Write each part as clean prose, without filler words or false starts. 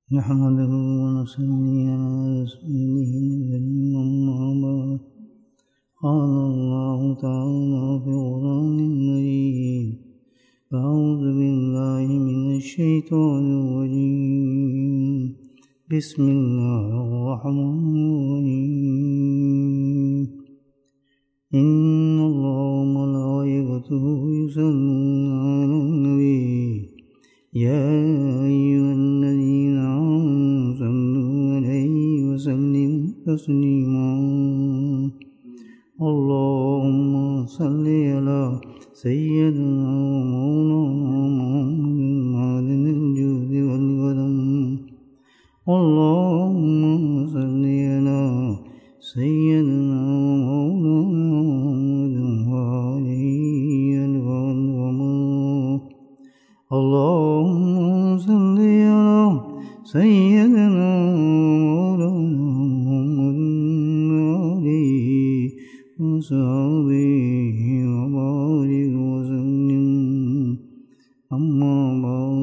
نحمده ونصلي على رسوله الكريم أما بعد قال الله تعالى في القرآن المجيد أعوذ بالله من الشيطان الرجيم بسم الله الرحمن الرحيم إن الله وملائكته يصلون على النبي يا أيها الذين آمنوا صلوا عليه وسلموا تسليما اللهم صل على سيدنا ومولانا محمد معدن الجود والكرم اللهم صل على سيدنا ومولانا محمد اللهم صل على سيدنا ومولانا محمد وآله وصحبه وبارك وسلم أما بعد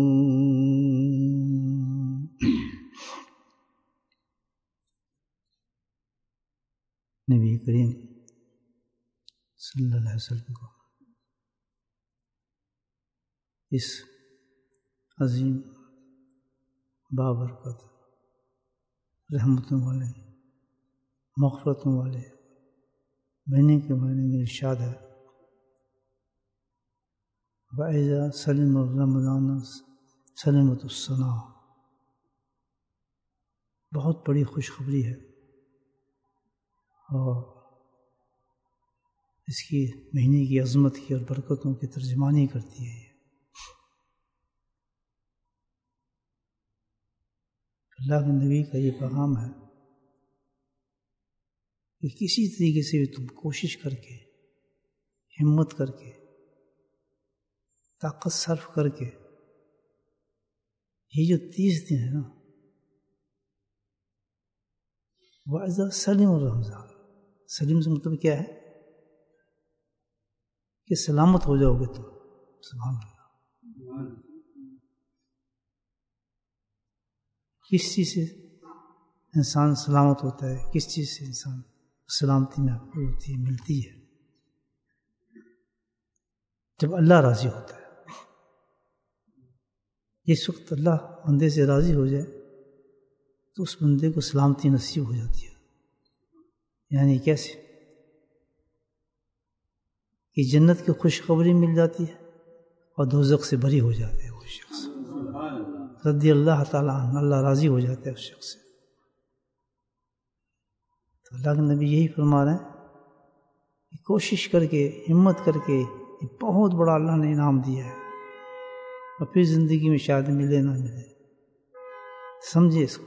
نبی کریم صلی اللہ علیہ وسلم کو اس عظیم بابرکت رحمتوں والے مغفرتوں والے مہینے کے مہینے میں ارشاد ہے وَإِذَا سَلِمَ رمضان سلمت السنہ بہت بڑی خوشخبری ہے اور اس کی مہینے کی عظمت کی اور برکتوں کی ترجمانی کرتی ہے اللہ کے نبی کا یہ پیغام ہے کہ کسی طریقے سے بھی تم کوشش کر کے ہمت کر کے طاقت صرف کر کے یہ جو 30 دن ہے نا وَإِذَا سَلِمَ رمضان سلیم سے مطلب کیا ہے کہ سلامت ہو جاؤ گے تم سبحان اللہ کس چیز سے انسان سلامت ہوتا ہے کس چیز سے انسان سلامتی میں ہوتی ہے ملتی ہے جب اللہ راضی ہوتا ہے جس وقت اللہ بندے سے راضی ہو جائے تو اس بندے کو سلامتی نصیب ہو جاتی ہے یعنی کیسے کہ جنت کی خوشخبری مل جاتی ہے اور دوزخ سے بری ہو جاتے ہیں وہ شخص رضی اللہ تعالیٰ عنہ اللہ راضی ہو جاتا ہے اس شخص سے تو اللہ کے نبی یہی فرما رہے ہیں کہ کوشش کر کے ہمت کر کے یہ بہت بڑا اللہ نے انعام دیا ہے اور پھر زندگی میں شاید ملے نہ ملے سمجھے اس کو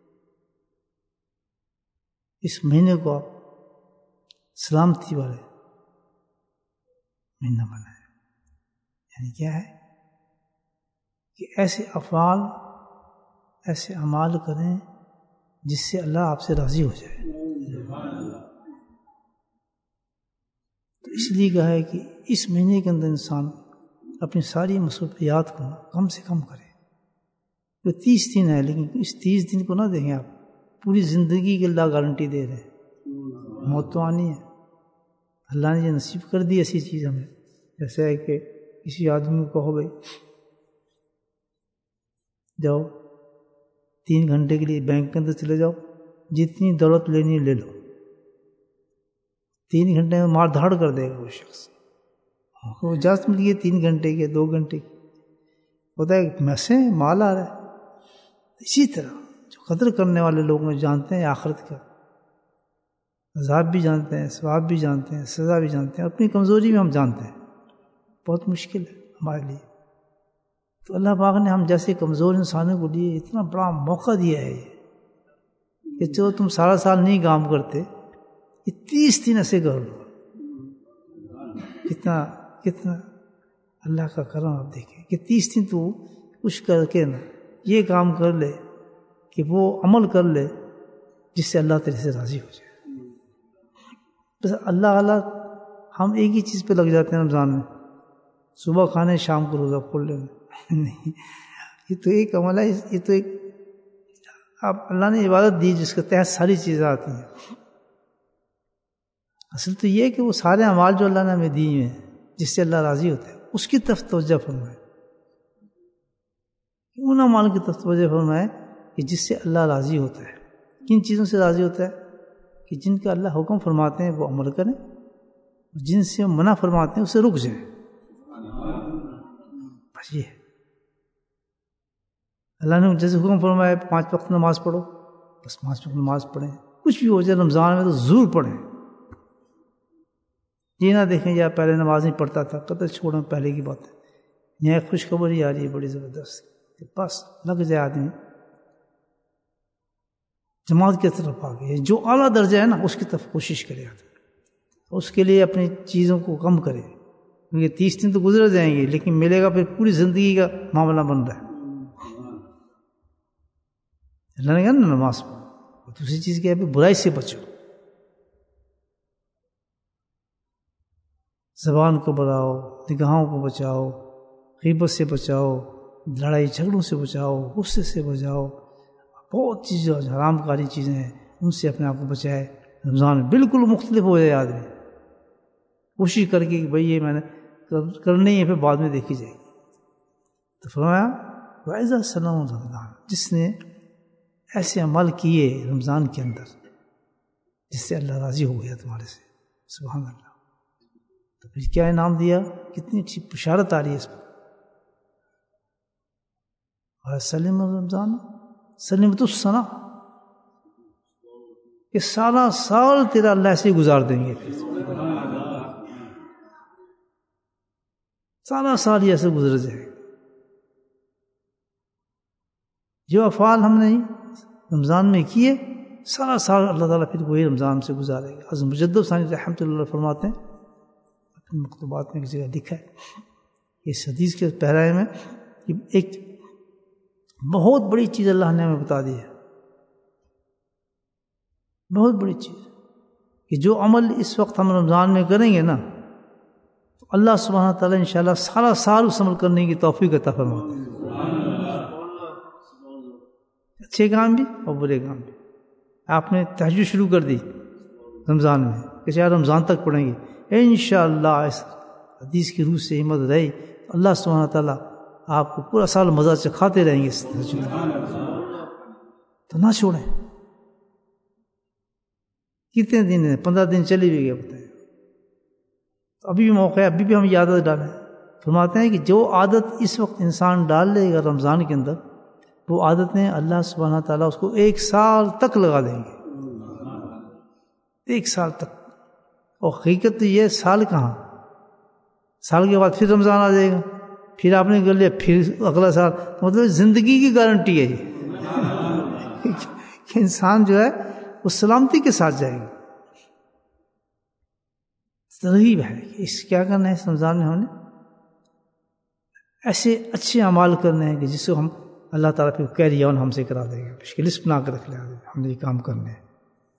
اس مہینے کو آپ سلامتی والے مہینہ بنائیں یعنی کیا ہے کہ ایسے افعال ایسے اعمال کریں جس سے اللہ آپ سے راضی ہو جائے تو اس لیے کہا ہے کہ اس مہینے کے اندر انسان اپنی ساری مصروفیات کو کم سے کم کرے وہ 30 دن ہے لیکن اس 30 دن کو نہ دیکھیں آپ پوری زندگی کی اللہ گارنٹی دے رہے ہیں موت تو آنی ہے اللہ نے یہ نصیب کر دی ایسی چیز ہمیں جیسے ہے کہ کسی آدمی کو کہو بھائی جاؤ 3 گھنٹے کے لیے بینک کے اندر چلے جاؤ جتنی دولت لینی ہے لے لو 3 گھنٹے میں مار دھاڑ کر دے گا وہ شخص وہ اجازت مل گئی 3 گھنٹے کے 2 گھنٹے کی ہوتا ہے میسے مال آ رہا ہے اسی طرح جو قدر کرنے والے لوگ جانتے ہیں آخرت کا عذاب بھی جانتے ہیں ثواب بھی جانتے ہیں سزا بھی جانتے ہیں اپنی کمزوری بھی ہم جانتے ہیں بہت مشکل ہے ہمارے لیے تو اللہ پاک نے ہم جیسے کمزور انسانوں کو لیے اتنا بڑا موقع دیا ہے کہ جو تم سارا سال نہیں کام کرتے یہ 30 دن ایسے کر لو کتنا اللہ کا کرم آپ دیکھیں کہ 30 دن تو کچھ کر کے نا یہ کام کر لے کہ وہ عمل کر لے جس سے اللہ تیرے سے راضی ہو جائے بس اللہ ہم ایک ہی چیز پہ لگ جاتے ہیں رمضان میں صبح کھانے شام کو روزہ کھول لینا نہیں یہ تو ایک عمل ہے یہ تو ایک اب اللہ نے عبادت دی جس کے تحت ساری چیزیں آتی ہیں. اصل تو یہ کہ وہ سارے اعمال جو اللہ نے ہمیں دی ہیں جس سے اللہ راضی ہوتا ہے اس کی طرف توجہ فرمائے. ان اعمال کی طرف توجہ فرمائے کہ جس سے اللہ راضی ہوتا ہے. کن چیزوں سے راضی ہوتا ہے؟ کہ جن کا اللہ حکم فرماتے ہیں وہ عمل کریں، جن سے منع فرماتے ہیں اسے رک جائیں. بس یہ اللہ نے جیسے حکم فرمایا 5 وقت نماز پڑھو، بس 5 وقت نماز پڑھیں. کچھ بھی ہو جائے رمضان میں تو ضرور پڑھیں. یہ نہ دیکھیں یا پہلے نماز نہیں پڑھتا تھا قطع چھوڑیں، پہلے کی بات ہے. یہاں خوشخبری آ رہی ہے بڑی زبردست کہ بس لگ جائے آدمی جماعت کی طرف آ گئے. جو اعلیٰ درجہ ہے نا اس کی طرف کوشش کرے آدمی. اس کے لیے اپنی چیزوں کو کم کرے، کیونکہ 30 دن تو گزر جائیں گے لیکن ملے گا پھر پوری زندگی کا معاملہ بن رہا ہے. اللہ نے کہا نا نماز پڑھو. دوسری چیز کیا ہے؟ برائی سے بچو، زبان کو بڑھاؤ، نگاہوں کو بچاؤ، غیبت سے بچاؤ، لڑائی جھگڑوں سے بچاؤ، غصے سے بچاؤ. بہت چیزیں حرام کاری چیزیں ہیں ان سے اپنے آپ کو بچائے. رمضان بالکل مختلف ہو جائے آدمی، کوشش کر کے کہ بھئی یہ میں نے کرنی ہے پھر بعد میں دیکھی جائے گی. تو فرمایا وَإِذَا سَلَمَ رمضان، جس نے ایسے عمل کیے رمضان کے اندر جس سے اللہ راضی ہو گیا تمہارے سے. سبحان اللہ. تو پھر کیا انعام دیا؟ کتنی اچھی بشارت آ رہی ہے اس پر. اور سلم رمضان سلمت السنہ، کہ سارا سال تیرا اللہ ایسے گزار دیں گے. سارا سال یہ ایسے گزر جائے گا. جو افعال ہم نے رمضان میں کیے سارا سال اللہ تعالیٰ پھر وہی رمضان سے گزارے گا. حضرت مجدد ثانی رحمۃ اللہ فرماتے ہیں اپنے مکتوبات میں ایک جگہ لکھا ہے اس حدیث کے پیرائے میں کہ ایک بہت بڑی چیز اللہ نے ہمیں بتا دی ہے، بہت بڑی چیز کہ جو عمل اس وقت ہم رمضان میں کریں گے نا تو اللہ سبحانہ تعالیٰ انشاءاللہ سارا سال اس عمل کرنے کی توفیق عطا فرماتے ہیں. اچھے کام بھی اور برے کام بھی. آپ نے تہجد شروع کر دی رمضان میں کہ چاہے رمضان تک پڑھیں گے انشاءاللہ. اس حدیث کی روح سے ہمت رہی اللہ سبحانہ تعالیٰ آپ کو پورا سال مزہ چکھاتے رہیں گے اس تہجد. تو نہ چھوڑیں. کتنے دن ہیں؟ 15 دن چلے بھی گئے بتائیں. تو ابھی بھی موقع ہے، ابھی بھی ہم یہ عادت ڈالیں. فرماتے ہیں کہ جو عادت اس وقت انسان ڈال لے گا رمضان کے اندر وہ عادتیں اللہ سبحانہ تعالیٰ اس کو 1 سال تک لگا دیں گے. 1 سال تک. اور حقیقت تو یہ سال کہاں، سال کے بعد پھر رمضان آ جائے گا، پھر آپ نے کر لیا پھر اگلا سال. مطلب زندگی کی گارنٹی ہے یہ کہ انسان جو ہے وہ سلامتی کے ساتھ جائے گا. ترغیب ہے کہ اس کیا کرنا ہے اس رمضان میں. ہم نے ایسے اچھے اعمال کرنے ہیں کہ جس سے ہم اللہ تعالیٰ پھر کیری آن ہم سے کرا دے گا. بشک لسٹ بنا کر رکھ لیا ہم نے یہ کام کرنے ہیں.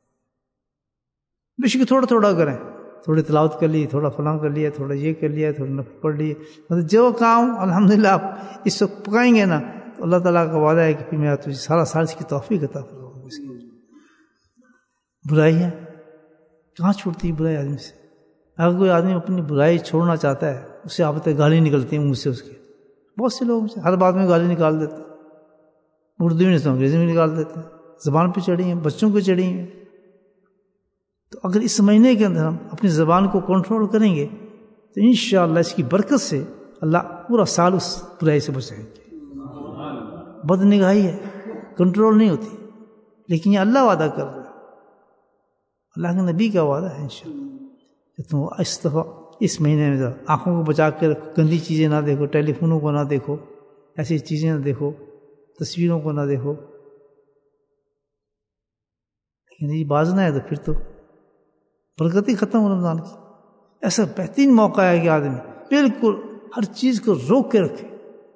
بشک تھوڑا تھوڑا کریں، تھوڑی تلاوت کر لی، تھوڑا فلاں کر لیا، تھوڑا یہ کر لیا، تھوڑا نفل پڑھ لیے. مطلب جو کام الحمدللہ آپ اس وقت پکائیں گے نا تو اللہ تعالیٰ کا وعدہ ہے کہ پھر میں تجھے سارا سال اس کی توفیق عطا فرماؤں گا. اس کی برائی ہے کہاں چھوڑتی ہے برائی آدمی سے. اگر کوئی آدمی اپنی برائی چھوڑنا چاہتا ہے اسے آپ تک گالی نکلتی ہیں منہ سے. اس کے بہت سے لوگ ہر بات میں گالی نکال دیتے ہیں، اردو میں نہیں تو انگریزی میں نکال دیتے ہیں. زبان پہ چڑھی ہیں، بچوں پہ چڑھی ہیں. تو اگر اس مہینے کے اندر ہم اپنی زبان کو کنٹرول کریں گے تو انشاءاللہ اس کی برکت سے اللہ پورا سال اس برائی سے بچائیں گے. بد نگاہی ہے، کنٹرول نہیں ہوتی، لیکن یہ اللہ وعدہ کر رہا ہے، اللہ کے نبی کا وعدہ ہے انشاءاللہ کہ تم اس دفعہ اس مہینے میں آنکھوں کو بچا کے رکھو، گندی چیزیں نہ دیکھو، ٹیلی فونوں کو نہ دیکھو، ایسی چیزیں نہ دیکھو، تصویروں کو نہ دیکھو. لیکن یہ باز نہ ہے تو پھر تو برکت ہی ختم ہو رمضان کی. ایسا بہترین موقع ہے کہ آدمی بالکل ہر چیز کو روک کے رکھے.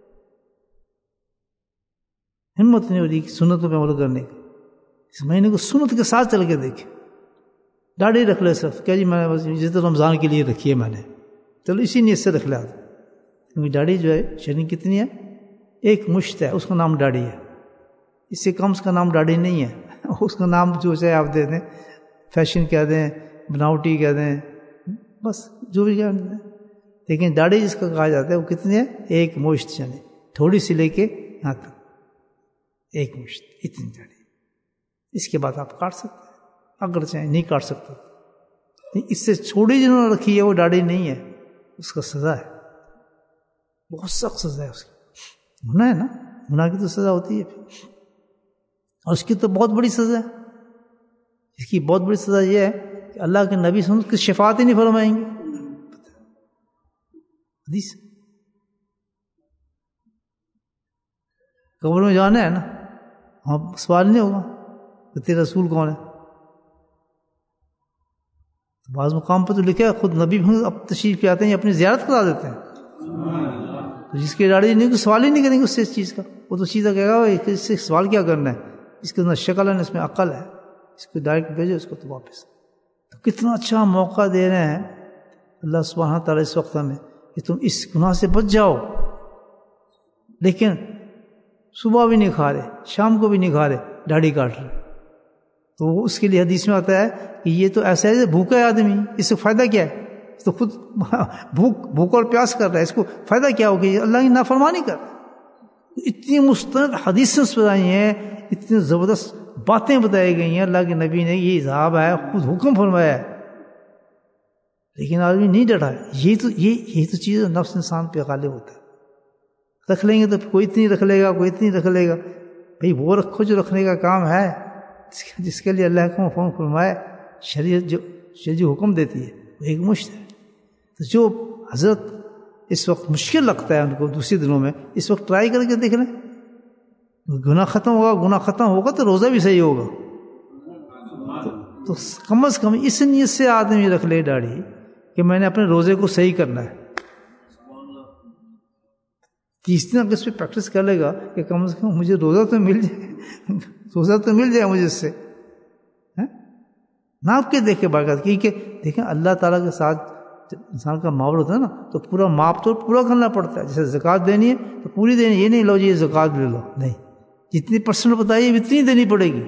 ہمت نہیں ہو رہی سنتوں پہ عمل کرنے کی. اس مہینے کو سنت کے ساتھ چل کے دیکھے. داڑھی رکھ لے صرف کیا جی میں بس جس رمضان کے لیے رکھی ہے میں نے، چلو اسی نیت سے رکھ لیا. کیونکہ داڑھی جو ہے شرعی کتنی ہے؟ 1 مشت ہے، اس کا نام داڑھی ہے. اس سے کم اس کا نام داڑھی نہیں ہے، اس کا نام جو چاہے آپ دے دیں، فیشن کہہ دیں، بناوٹی کہہ دیں، بس جو بھی کہہ دیں، لیکن داڑھی جس کا کہا جاتا ہے وہ کتنی ہے؟ ایک مشت، یعنی تھوڑی سی لے کے یہاں تک ایک مشت، اتنی داڑھی۔ اس کے بعد آپ کاٹ سکتے ہیں، اگر چاہیں نہیں کاٹ سکتے، اس سے چھوڑی جنہوں نے رکھی ہے وہ داڑھی نہیں ہے، اس کا سزا ہے، بہت سخت سزا ہے اس کی، گناہ ہے نا، گناہ کی تو سزا ہوتی ہے، اور اس کی تو بہت بڑی سزا ہے۔ اس کی بہت بڑی سزا یہ ہے کہ اللہ کے نبی صلی اللہ علیہ وسلم کی شفاعت ہی نہیں فرمائیں گے۔ حدیث قبر میں جانا ہے نا، وہاں سوال نہیں ہوگا کہ تیرے رسول کون ہے، بعض مقام پر تو لکھا ہے خود نبی اب تشریف پہ آتے ہیں، اپنی زیارت کرا دیتے ہیں، تو جس کی داڑھی نہیں، کوئی سوال ہی نہیں کریں گے اس سے، اس چیز کا، وہ تو سیدھا کہے گا اس سے سوال کیا کرنا ہے، اس کے اندر شکل ہے، اس میں عقل ہے، اس کو ڈائریکٹ بھیجو، اس کو تو واپس۔ تو کتنا اچھا موقع دے رہے ہیں اللہ سبحانہ تعالیٰ اس وقت میں کہ تم اس گناہ سے بچ جاؤ، لیکن صبح بھی نہیں کھا رہے، شام کو بھی نہیں کھا رہے، داڑھی کاٹ رہے، تو اس کے لیے حدیث میں آتا ہے کہ یہ تو ایسا ہے بھوکا ہے آدمی، اس سے فائدہ کیا ہے، تو خود بھوک اور پیاس کر رہا ہے، اس کو فائدہ کیا ہو کہ اللہ کی نافرمانی کر رہا ہے۔ اتنی مستند حدیثیں بتائی ہیں، اتنی زبردست باتیں بتائی گئی ہیں، اللہ کے نبی نے یہ عذاب ہے، خود حکم فرمایا ہے، لیکن آدمی نہیں ڈرا ہے۔ یہی تو چیز نفس انسان پہ غالب ہوتا ہے، رکھ لیں گے تو کوئی اتنی رکھ لے گا، کوئی اتنی رکھ لے گا، بھئی وہ رکھو جو رکھنے کا کام ہے، جس کے لیے اللہ کا حکم فرمائے، شریعت جو حکم دیتی ہے وہ ایک مشت ہے۔ تو جو حضرت اس وقت مشکل لگتا ہے ان کو دوسرے دنوں میں، اس وقت ٹرائی کر کے دیکھ لیں، گناہ ختم ہوگا تو روزہ بھی صحیح ہوگا، تو کم از کم اس نیت سے آدمی رکھ لے داڑھی کہ میں نے اپنے روزے کو صحیح کرنا ہے، 30 دن اگر اس پہ پریکٹس کر لے گا کہ کم از کم مجھے روزہ تو مل جائے مجھے اس سے، ناپ کے دیکھے برکت کی، کہ دیکھیں اللہ تعالیٰ کے ساتھ جب انسان کا معاملہ ہوتا ہے نا تو پورا ماپ تو پورا کرنا پڑتا ہے، جیسے زکوٰۃ دینی ہے تو پوری دینی، یہ نہیں لو جی یہ زکوٰۃ لے لو، نہیں، جتنی پرسنٹ بتائیے اتنی دینی پڑے گی،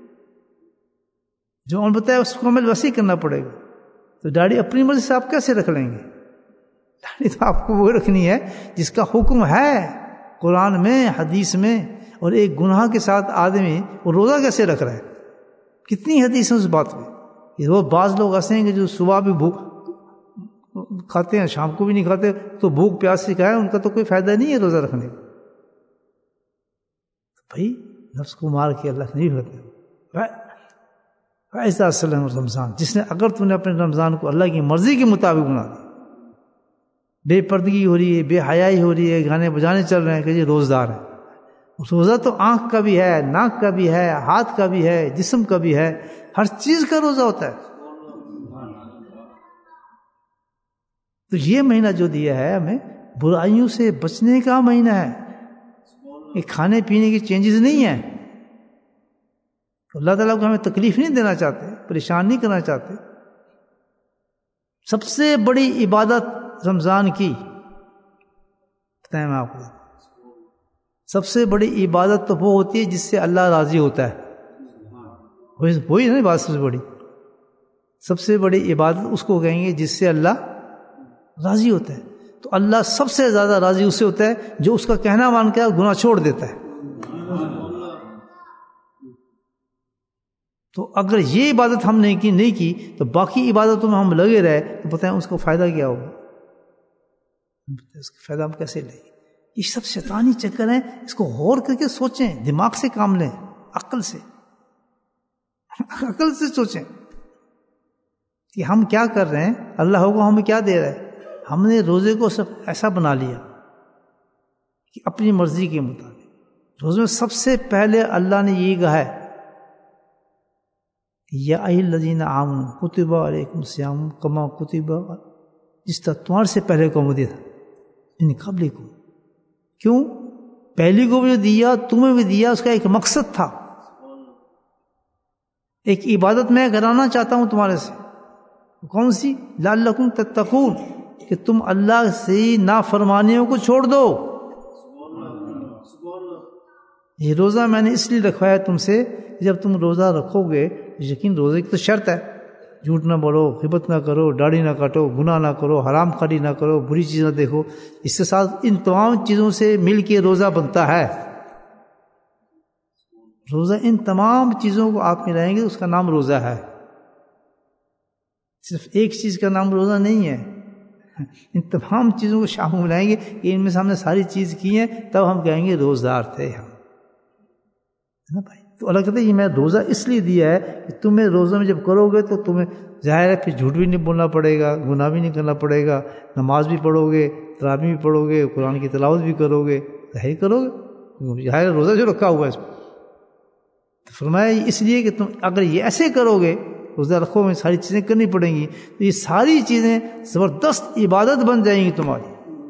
جو عمل بتایا اس کو عمل ویسے ہی کرنا پڑے گا۔ تو داڑھی اپنی مرضی سے آپ کیسے رکھ لیں گے؟ داڑھی تو آپ کو وہ رکھنی ہے جس کا حکم ہے قرآن میں، حدیث میں، اور ایک گناہ کے ساتھ آدمی وہ روزہ کیسے رکھ رہا ہے؟ کتنی حدیث ہے اس بات میں، کہ وہ بعض لوگ ایسے ہیں کہ جو صبح بھی بھوک کھاتے ہیں، شام کو بھی نہیں کھاتے، تو بھوک پیاس سے کھائے، ان کا تو کوئی فائدہ نہیں ہے روزہ رکھنے کا۔ بھائی نفس کو مار کے اللہ نہیں کرتے۔ ایسا سلم رمضان، جس نے اگر تم نے اپنے رمضان کو اللہ کی مرضی کے مطابق بنا دیا، بے پردگی ہو رہی ہے، بے حیائی ہو رہی ہے، گانے بجانے چل رہے ہیں کہ یہ روزدار ہے، روزہ تو آنکھ کا بھی ہے، ناک کا بھی ہے، ہاتھ کا بھی ہے، جسم کا بھی ہے، ہر چیز کا روزہ ہوتا ہے۔ تو یہ مہینہ جو دیا ہے ہمیں برائیوں سے بچنے کا مہینہ ہے، یہ کھانے پینے کی چینجز نہیں ہیں، اللہ تعالیٰ کو ہمیں تکلیف نہیں دینا چاہتے، پریشان نہیں کرنا چاہتے۔ سب سے بڑی عبادت رمضان کی بتائیں میں آپ کو، سب سے بڑی عبادت تو وہ ہوتی ہے جس سے اللہ راضی ہوتا ہے، وہی نا بات سب سے بڑی عبادت اس کو کہیں گے جس سے اللہ راضی ہوتا ہے۔ تو اللہ سب سے زیادہ راضی اس سے ہوتا ہے جو اس کا کہنا مان کے گناہ چھوڑ دیتا ہے۔ تو اگر یہ عبادت ہم نے نہیں کی تو باقی عبادتوں میں ہم لگے رہے تو بتائیں اس کو فائدہ کیا ہوگا؟ اس کا فائدہ ہم کیسے لیں؟ یہ سب شیطانی چکر ہیں، اس کو غور کر کے سوچیں، دماغ سے کام لیں، عقل سے سوچیں کہ ہم کیا کر رہے ہیں، اللہ کو ہمیں کیا دے رہا ہے۔ ہم نے روزے کو سب ایسا بنا لیا کہ اپنی مرضی کے مطابق، روزے میں سب سے پہلے اللہ نے یہ کہا ہے یا ایھا الذین آمنوا کتب علیکم الصیام کما کتب، جس طرح تمہارے سے پہلے قوم دیا تھا ان قبلکم۔ کیوں؟ پہلی کو بھی دیا، تمہیں بھی دیا، اس کا ایک مقصد تھا، ایک عبادت میں کرانا چاہتا ہوں تمہارے سے، کون سی؟ لعلکم تتقون، کہ تم اللہ سے نافرمانیوں کو چھوڑ دو۔ یہ روزہ میں نے اس لیے رکھوایا تم سے، جب تم روزہ رکھو گے، یقین روزے کی تو شرط ہے، جھوٹ نہ بولو، غیبت نہ کرو، داڑھی نہ کاٹو، گناہ نہ کرو، حرام خوری نہ کرو، بری چیز نہ دیکھو، اس کے ساتھ ان تمام چیزوں سے مل کے روزہ بنتا ہے۔ روزہ ان تمام چیزوں کو آپ ملائیں گے، اس کا نام روزہ ہے۔ صرف ایک چیز کا نام روزہ نہیں ہے، ان تمام چیزوں کو شامل ملائیں گے کہ ان میں سے ہم نے ساری چیز کی ہیں، تب ہم کہیں گے روزدار تھے ہم، ہے نا بھائی؟ تو اللہ کہتے ہیں یہ میں روزہ اس لیے دیا ہے کہ تمہیں روزہ میں جب کرو گے تو تمہیں ظاہر ہے پھر جھوٹ بھی نہیں بولنا پڑے گا، گناہ بھی نہیں کرنا پڑے گا، نماز بھی پڑھو گے، تراویح بھی پڑھو گے، قرآن کی تلاوت بھی کرو گے، ظاہر کرو گے، ظاہر روزہ جو رکھا ہوا ہے اس میں۔ تو فرمایا اس لیے کہ تم اگر یہ ایسے کرو گے، روزہ رکھو میں ساری چیزیں کرنی پڑیں گی، تو یہ ساری چیزیں زبردست عبادت بن جائیں گی تمہاری۔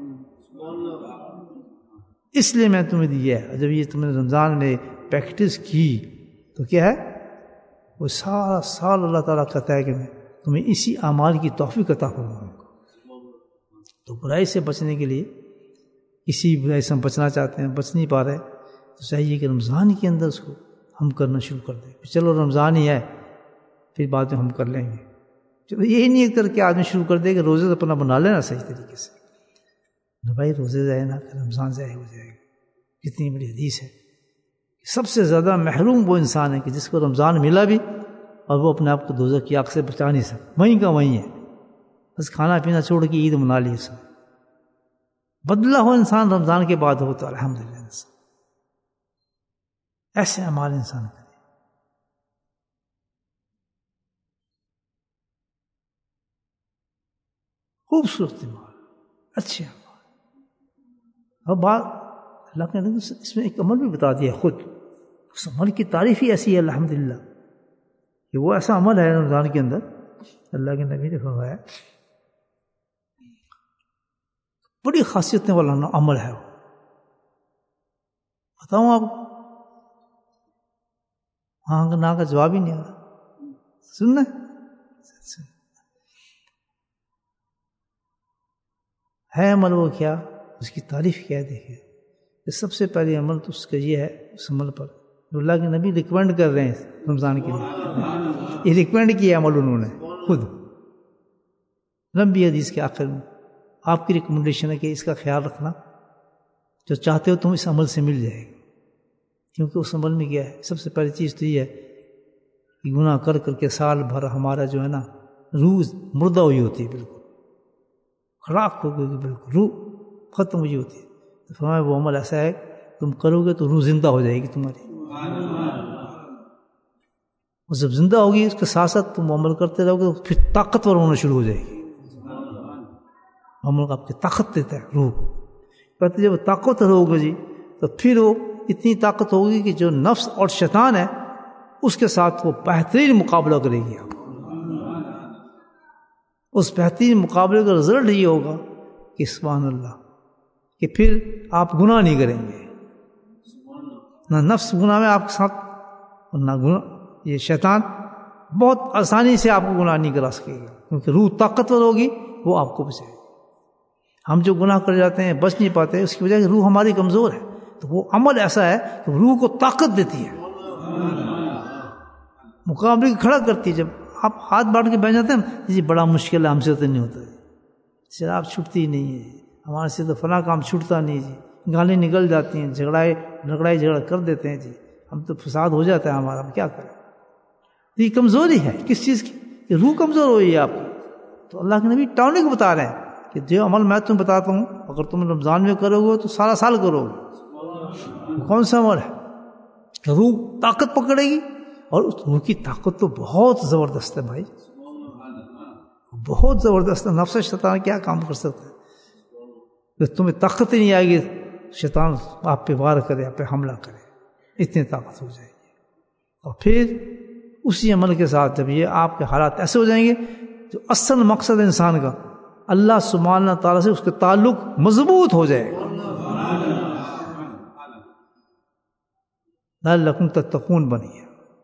اس لیے میں تمہیں دیا ہے۔ جب یہ تم نے رمضان میں پریکٹس کی تو کیا ہے، وہ سارا سال اللہ تعالیٰ کہتا ہے کہ میں تمہیں اسی اعمال کی توفیق عطا کروں گا۔ تو برائی سے بچنے کے لیے، کسی برائی سے ہم بچنا چاہتے ہیں، بچ نہیں پا رہے، تو چاہیے کہ رمضان کے اندر اس کو ہم کرنا شروع کر دیں۔ چلو رمضان ہی ہے، پھر بعد میں ہم کر لیں گے۔ چلو یہی نہیں کر کے آدمی شروع کر دے کہ روزے تو اپنا بنا لینا صحیح طریقے سے، نہ بھائی روزے ضائع نہ کہ رمضان ضائع ہو جائے گا۔ کتنی بڑی حدیث ہے، سب سے زیادہ محروم وہ انسان ہے کہ جس کو رمضان ملا بھی اور وہ اپنے آپ کو دوزخ کی آگ سے بچا نہیں سکتا، وہیں کا وہیں ہے، بس کھانا پینا چھوڑ کے عید منا لی اس نے۔ بدلہ ہو انسان رمضان کے بعد ہو تو الحمدللہ انسان ایسے اعمال انسان کرے۔ خوبصورت اعمال، اچھے اعمال۔ اور بات اللہ کے نبی اس میں ایک عمل بھی بتا دیا خود، اس عمل کی تعریف ہی ایسی ہے الحمدللہ کہ وہ ایسا عمل ہے رمضان کے اندر، اللہ کے نبی نے فرمایا بڑی خاصیتیں والا عمل ہے وہ۔ بتاؤں آپ کو؟ ہاں نہ کا جواب ہی نہیں آ رہا، سننا ہے عمل وہ کیا، اس کی تعریف کیا ہے۔ دیکھیے سب سے پہلے عمل تو اس کا یہ ہے، اس عمل پر جو اللہ کے نبی ریکمینڈ کر رہے ہیں رمضان کے لیے، یہ ریکمینڈ کیا عمل انہوں نے خود، لمبی حدیث کے آخر میں آپ کی ریکمنڈیشن ہے کہ اس کا خیال رکھنا، جو چاہتے ہو تم اس عمل سے مل جائے گا۔ کیونکہ اس عمل میں کیا ہے، سب سے پہلی چیز تو یہ ہے کہ گناہ کر کر کے سال بھر ہمارا جو ہے نا روح مردہ ہوئی ہوتی ہے، بالکل خراک ہو گئی، بالکل روح ختم ہوئی ہوتی ہے۔ تو فرمایا وہ عمل ایسا ہے تم کرو گے تو روح زندہ ہو جائے گی تمہاری، اور جب زندہ ہوگی اس کے ساتھ ساتھ تم عمل کرتے رہو گے تو پھر طاقتور ہونا شروع ہو جائے گی۔ عمل آپ کی طاقت دیتا ہے روح کو، کہتے جب طاقتور ہوگا جی تو پھر وہ اتنی طاقت ہوگی کہ جو نفس اور شیطان ہے اس کے ساتھ وہ بہترین مقابلہ کرے گی۔ آپ اس بہترین مقابلے کا رزلٹ یہ ہوگا کہ سبحان اللہ کہ پھر آپ گناہ نہیں کریں گے، نہ نفس گناہ میں آپ کے ساتھ، اور نہ گناہ یہ شیطان بہت آسانی سے آپ کو گناہ نہیں کرا سکے گا، کیونکہ روح طاقتور ہوگی، وہ آپ کو بچائے گی۔ ہم جو گناہ کر جاتے ہیں بچ نہیں پاتے، اس کی وجہ کہ روح ہماری کمزور ہے، تو وہ عمل ایسا ہے کہ روح کو طاقت دیتی ہے، مقابلے کی کھڑا کرتی ہے۔ جب آپ ہاتھ باندھ کے بیٹھ جاتے ہیں جی بڑا مشکل ہے، ہم سے تو نہیں ہوتا جی، شراب چھوٹتی ہی نہیں ہے، ہمارے سے تو فلاں کام چھوٹتا نہیں جی، گالی نکل جاتی ہیں، جھگڑا کر دیتے ہیں جی، ہم تو فساد ہو جاتا ہے ہمارا، ہم کیا کریں؟ تو یہ کمزوری ہے کس چیز کی؟ کہ روح کمزور ہوئی ہے آپ کی۔ تو اللہ کے نبی ٹاؤننگ بتا رہے ہیں کہ جو عمل میں تمہیں بتاتا ہوں اگر تم رمضان میں کرو گے تو سارا سال کرو گے۔ کون سا عمل ہے کہ روح طاقت پکڑے گی، اور اس روح کی طاقت تو بہت زبردست ہے بھائی، بہت زبردست ہے۔ نفس شیطان کیا کام کر سکتا ہے کہ تمہیں طاقت ہی نہیں آئے گی، شیطان آپ پہ وار کرے، آپ پہ حملہ کرے، اتنی طاقت ہو جائے گی۔ اور پھر اسی عمل کے ساتھ جب یہ آپ کے حالات ایسے ہو جائیں گے، جو اصل مقصد انسان کا اللہ سبحانہ تعالیٰ سے اس کے تعلق مضبوط ہو جائے گا۔ لعلکم تتقون بنی ہے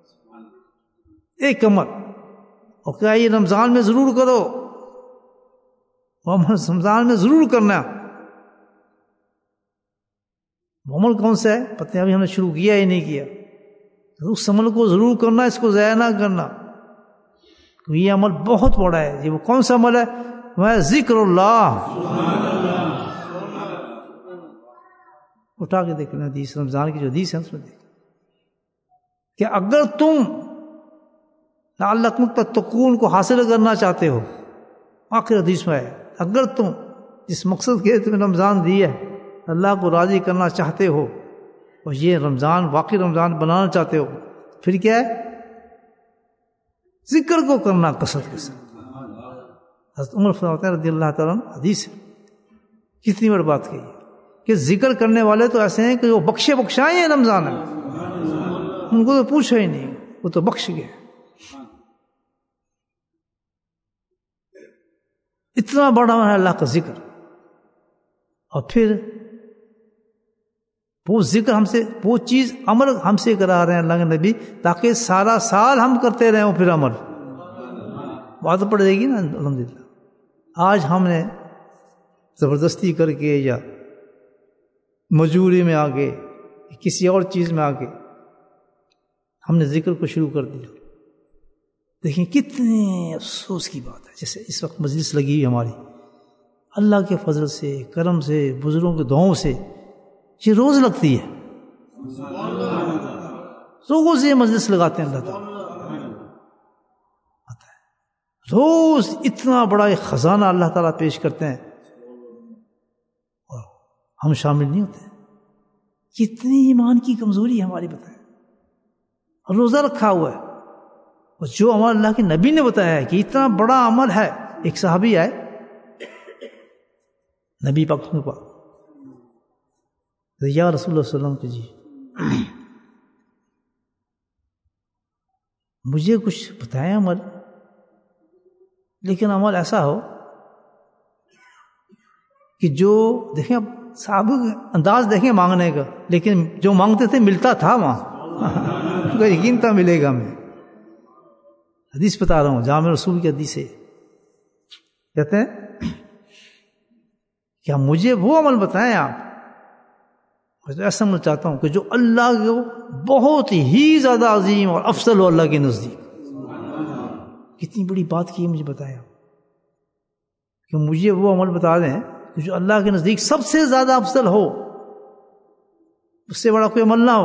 ایک عمل، اور کیا یہ رمضان میں ضرور کرو، رمضان میں ضرور کرنا۔ عمل کون سا ہے پتہ ابھی ہم نے شروع کیا ہی نہیں کیا. اس عمل کو ضرور کرنا, اس کو ضائع نہ کرنا. یہ عمل بہت بڑا ہے. یہ وہ کون سا عمل ہے؟ وہ ذکر اللہ. اٹھا کے دیکھنا حدیث, رمضان کی جو حدیث ہے اس میں دیکھ کہ اگر تم لعلکم تتقون کو حاصل کرنا چاہتے ہو, آخر حدیث میں ہے, اگر تم جس مقصد کے تمہیں رمضان دی ہے اللہ کو راضی کرنا چاہتے ہو اور یہ رمضان واقعی رمضان بنانا چاہتے ہو, پھر کیا ہے؟ ذکر کو کرنا کثرت کے ساتھ. حضرت عمر فرماتے ہیں رضی اللہ تعالیٰ عنہ, حدیث ہے, کتنی بڑی بات کہی کہ ذکر کرنے والے تو ایسے ہیں کہ وہ بخشے بخشائے ہیں رمضان ہے, ان کو تو پوچھا ہی نہیں, وہ تو بخش گئے. اتنا بڑا ہے اللہ کا ذکر. اور پھر وہ ذکر ہم سے, وہ چیز عمل ہم سے کرا رہے ہیں اللہ کے نبی, تاکہ سارا سال ہم کرتے رہیں. پھر عمل بات پڑ جائے گی نا الحمدللہ. آج ہم نے زبردستی کر کے یا مجبوری میں آ کے کسی اور چیز میں آ کے ہم نے ذکر کو شروع کر دیا. دیکھیں کتنے افسوس کی بات ہے. جیسے اس وقت مجلس لگی ہوئی ہماری, اللہ کے فضل سے, کرم سے, بزرگوں کے دعاؤں سے یہ روز لگتی ہے. روز یہ مجلس لگاتے ہیں اللہ تعالیٰ, روز اتنا بڑا ایک خزانہ اللہ تعالیٰ پیش کرتے ہیں اور ہم شامل نہیں ہوتے. کتنی ایمان کی کمزوری ہے ہماری, بتائیں. اور روزہ رکھا ہوا ہے, اور جو عمل اللہ کے نبی نے بتایا ہے کہ اتنا بڑا عمل ہے. ایک صحابی آئے نبی پاک کے پاس, یا رسول اللہ صلی اللہ علیہ وسلم کہ جی مجھے کچھ بتائیں عمل, لیکن عمل ایسا ہو کہ جو دیکھیں, اب صحابہ انداز دیکھیں مانگنے کا, لیکن جو مانگتے تھے ملتا تھا وہاں کا یقین تھا ملے گا ہمیں. حدیث بتا رہا ہوں, جامع رسول کی حدیث ہے. کہتے ہیں کیا مجھے وہ عمل بتائیں آپ, میں تو ایسا عمل چاہتا ہوں کہ جو اللہ کو بہت ہی زیادہ عظیم اور افضل ہو اللہ کے نزدیک. کتنی بڑی بات کی مجھے بتایا کہ مجھے وہ عمل بتا دیں کہ جو اللہ کے نزدیک سب سے زیادہ افضل ہو, اس سے بڑا کوئی عمل نہ ہو.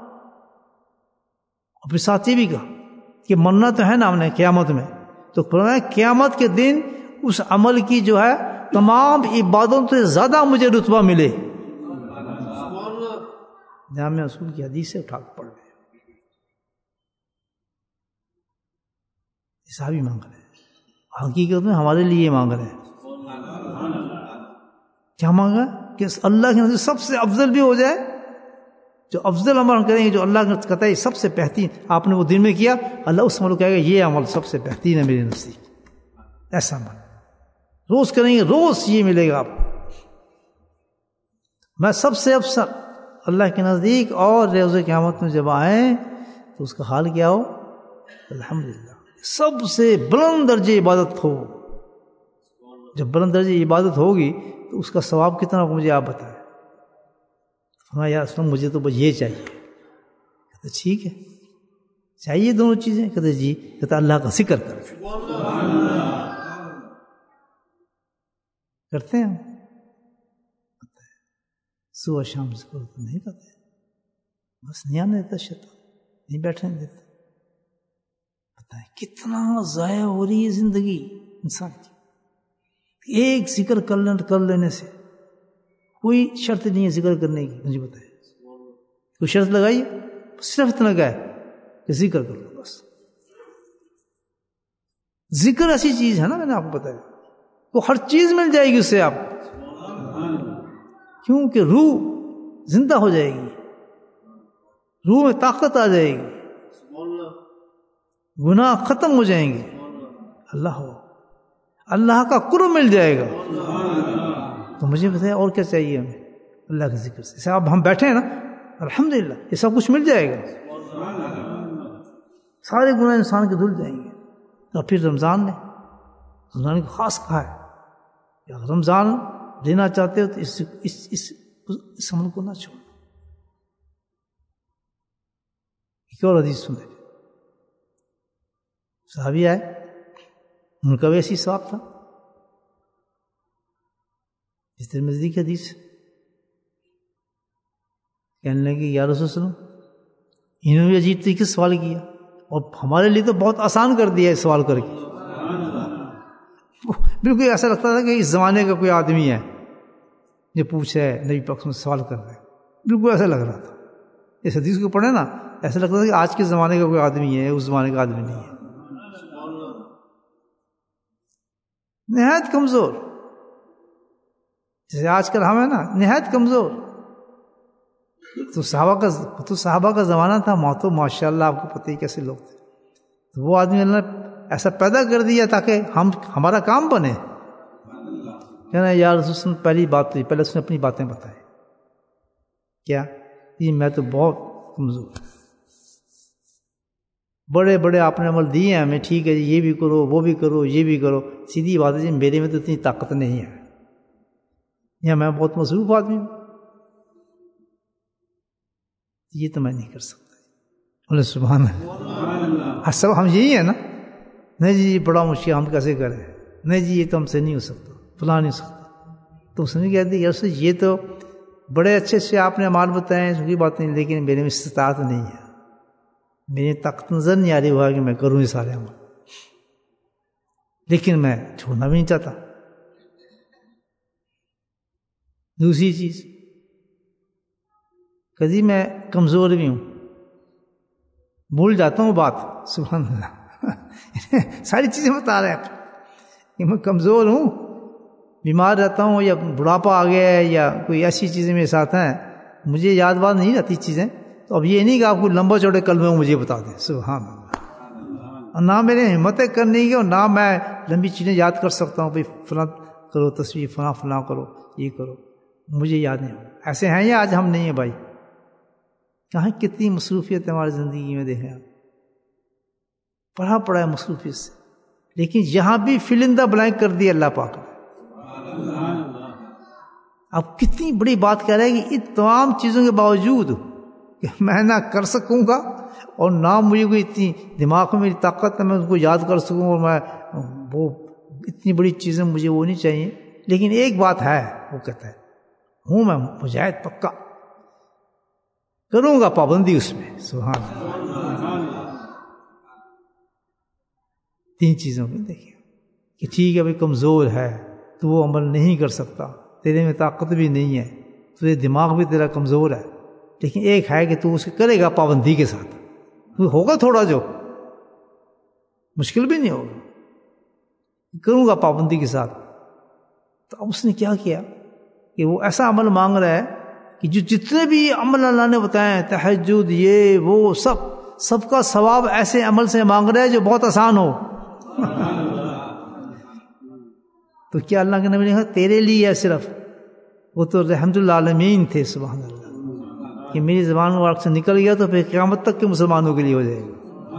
اور پھر ساتھ یہ بھی کہا کہ مرنا تو ہے نا ہم نے قیامت میں, تو فرمایا قیامت کے دن اس عمل کی جو ہے تمام عبادتوں سے زیادہ مجھے رتبہ ملے. جامع اصول کی حدیث سے اٹھا کے پڑھ رہے ہیں. صحابی مانگ رہے ہیں, حقیقت میں ہمارے لیے مانگ رہے ہیں. کیا مانگا کہ اللہ کے نزدیک سب سے افضل بھی ہو جائے, جو افضل عمل کریں گے, جو اللہ کا کہتا ہے سب سے بہترین, آپ نے وہ دن میں کیا, اللہ اس عمل کو کہے گا یہ عمل سب سے بہترین ہے میرے نزدیک. ایسا عمل روز کریں گے, روز یہ ملے گا آپ کو, میں سب سے افضل اللہ کے نزدیک. اور روز قیامت میں جب آئیں تو اس کا حال کیا ہو؟ الحمدللہ سب سے بلند درجے عبادت ہو. جب بلند درجے عبادت ہوگی تو اس کا ثواب کتنا ہوگا مجھے آپ بتائیں. ہاں یار اسلام مجھے تو بس یہ چاہیے. کہتے ٹھیک ہے, چاہیے دونوں چیزیں. کہتے جی, کہتے اللہ کا ذکر کرتے ہیں ہم, صبح شام ذکر تو نہیں کرتے, بس نہیں آنے دیتا شیطان, نہیں بیٹھنے دیتا. بتائیں کتنا ضائع ہو رہی ہے زندگی انسان کی. ایک ذکر کر لینے سے کوئی شرط نہیں ہے ذکر کرنے کی. مجھے بتائیں کوئی شرط لگائیے, صرف اتنا کہا ہے کہ ذکر کر لو بس. ذکر ایسی چیز ہے نا, میں نے آپ کو بتایا, وہ ہر چیز مل جائے گی اس سے آپ, کیونکہ روح زندہ ہو جائے گی, روح میں طاقت آ جائے گی, گناہ ختم ہو جائیں گے, اللہ کا قرب مل جائے گا. تو مجھے بتایا اور کیا چاہیے ہمیں اللہ کے ذکر سے. اب ہم بیٹھے ہیں نا, الحمدللہ یہ سب کچھ مل جائے گا, سارے گناہ انسان کے دھل جائیں گے. اور پھر رمضان کو خاص کہا ہے کہ رمضان لینا چاہتے ہو تو اس عمل کو نہ چھوڑو. کہ اور حدیث سنے. صحابی آئے, ان کا ویسی ثواب تھا اس ترمذی کی حدیث. کہنے لگے یا رسول اللہ، انہوں نے عجیب طریقے سے سوال کیا اور ہمارے لیے تو بہت آسان کر دیا ہے سوال کر کے. بالکل ایسا لگتا تھا کہ اس زمانے کا کوئی آدمی ہے جو پوچھ ہے نبی پاک سے سوال کر رہا ہے. بالکل ایسا لگ رہا تھا. اس حدیث کو پڑھے نا ایسا لگتا تھا کہ آج کے زمانے کا کوئی آدمی ہے، اس زمانے کا آدمی نہیں ہے. نہایت کمزور، جیسے آج کل ہم ہیں نا نہایت کمزور. تو صحابہ کا زمانہ تھا، تو ماشاء اللہ آپ کو پتہ ہی کیسے لوگ تھے. تو وہ آدمی اللہ نے ایسا پیدا کر دیا تاکہ ہمارا کام بنے. کہنا یا رسول اللہ پہلی بات تو پہلے اس نے اپنی باتیں بتائیں. کیا جی میں تو بہت کمزور، بڑے بڑے آپ نے عمل دیے ہیں ہمیں، ٹھیک ہے جی یہ بھی کرو وہ بھی کرو یہ بھی کرو. سیدھی بات ہے جی میرے میں تو اتنی طاقت نہیں ہے، یا میں بہت مصروف آدمی ہوں، یہ تو میں نہیں کر سکتا. بولے سبحان اللہ. سب ہم یہی ہیں نا، نہیں جی یہ بڑا مشکل ہم کیسے کریں، نہیں جی یہ تو ہم سے نہیں ہو سکتا، فلاں نہیں ہو سکتا. تو اس نے کہہ دیا یار یہ تو بڑے اچھے سے آپ نے اعمال بتائے ہیں، سکی باتیں، لیکن میرے میں استطاعت نہیں ہے، میری طاقت نظر نہیں آ رہی ہوا کہ میں کروں یہ سارے عمل، لیکن میں چھوڑنا بھی نہیں چاہتا. دوسری چیز کبھی میں کمزور بھی ہوں، بھول جاتا ہوں بات. سبحان اللہ. ساری چیزیں بتا رہے ہیں کہ میں کمزور ہوں، بیمار رہتا ہوں، یا بڑھاپا آ گیا ہے، یا کوئی ایسی چیزیں میرے ساتھ ہیں مجھے یاد بات نہیں رہتی چیزیں. تو اب یہ نہیں کہ آپ کو لمبا چوڑے کلمے مجھے بتا دیں. سبحان اللہ. اور نہ میرے ہمتیں کرنے کی، اور نہ میں لمبی چیزیں یاد کر سکتا ہوں، بھائی فلاں کرو تصویر، فلاں کرو، یہ کرو، مجھے یاد نہیں ہوگا. ایسے ہیں یا آج ہم نہیں ہیں بھائی؟ کہاں کتنی مصروفیت ہماری زندگی میں دیکھیں آپ، پڑھا ہے مصروفیت سے، لیکن یہاں بھی فل ان دا بلینک کر دیا اللہ پاک نے. اب کتنی بڑی بات کہہ رہے ہیں کہ ان تمام چیزوں کے باوجود کہ میں نہ کر سکوں گا اور نہ مجھے کوئی اتنی دماغ میں میری طاقت ہے میں اس کو یاد کر سکوں، اور میں وہ اتنی بڑی چیزیں مجھے وہ نہیں چاہیے. لیکن ایک بات ہے، وہ کہتا ہے ہوں میں مجاہد، پکا کروں گا پابندی اس میں. سبحان اللہ. تین چیزوں کو دیکھیں کہ ٹھیک ہے بھائی کمزور ہے تو وہ عمل نہیں کر سکتا، تیرے میں طاقت بھی نہیں ہے، تیرے دماغ بھی تیرا کمزور ہے، لیکن ایک ہے کہ تو اس کو کرے گا پابندی کے ساتھ. تو ہوگا تھوڑا جو مشکل بھی نہیں ہوگا، کروں گا پابندی کے ساتھ. تو اب اس نے کیا کیا کہ وہ ایسا عمل مانگ رہا ہے کہ جو جتنے بھی عمل اللہ نے بتائے ہیں، تہجد یہ وہ سب کا ثواب ایسے عمل سے مانگ رہا ہے جو بہت آسان ہو. تو کیا اللہ کے نبی نے کہا تیرے لیے ہے صرف؟ وہ تو رحمت للعالمین تھے. سبحان اللہ. کہ میری زبان مبارک سے نکل گیا تو پھر قیامت تک کے مسلمانوں کے لیے ہو جائے گا.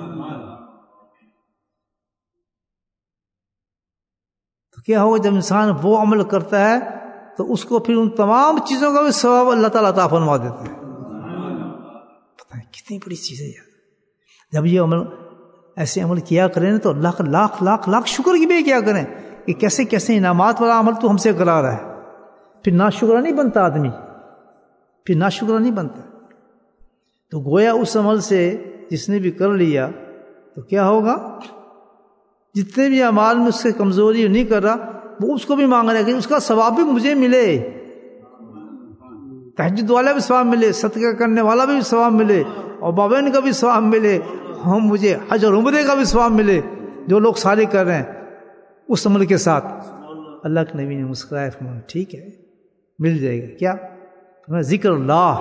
تو کیا ہوگا جب انسان وہ عمل کرتا ہے تو اس کو پھر ان تمام چیزوں کا بھی ثواب اللہ تعالیٰ عطا فرما دیتے ہیں. پتہ ہے کتنی بڑی چیز ہے یار. جب یہ عمل ایسے عمل کیا کریں تو اللہ کا لاکھ لاکھ لاکھ شکر کی بھی کیا کریں کہ کیسے کیسے انعامات والا عمل تو ہم سے کرا رہا ہے. پھر ناشکرا نہیں بنتا آدمی، پھر ناشکرا نہیں بنتا. تو گویا اس عمل سے جس نے بھی کر لیا تو کیا ہوگا، جتنے بھی اعمال میں اس سے کمزوری نہیں کر رہا وہ اس کو بھی مانگ رہا ہے کہ اس کا ثواب بھی مجھے ملے، تہجد والا بھی ثواب ملے، صدقہ کرنے والا بھی ثواب ملے، اور بابین کا بھی ثواب ملے، ہم مجھے حج اور عمرے کا بھی ثواب ملے جو لوگ سارے کر رہے ہیں اس عمل کے ساتھ. اللہ کے نبی نے مسکرایا، فرمایا ٹھیک ہے مل جائے گا. کیا ذکر اللہ.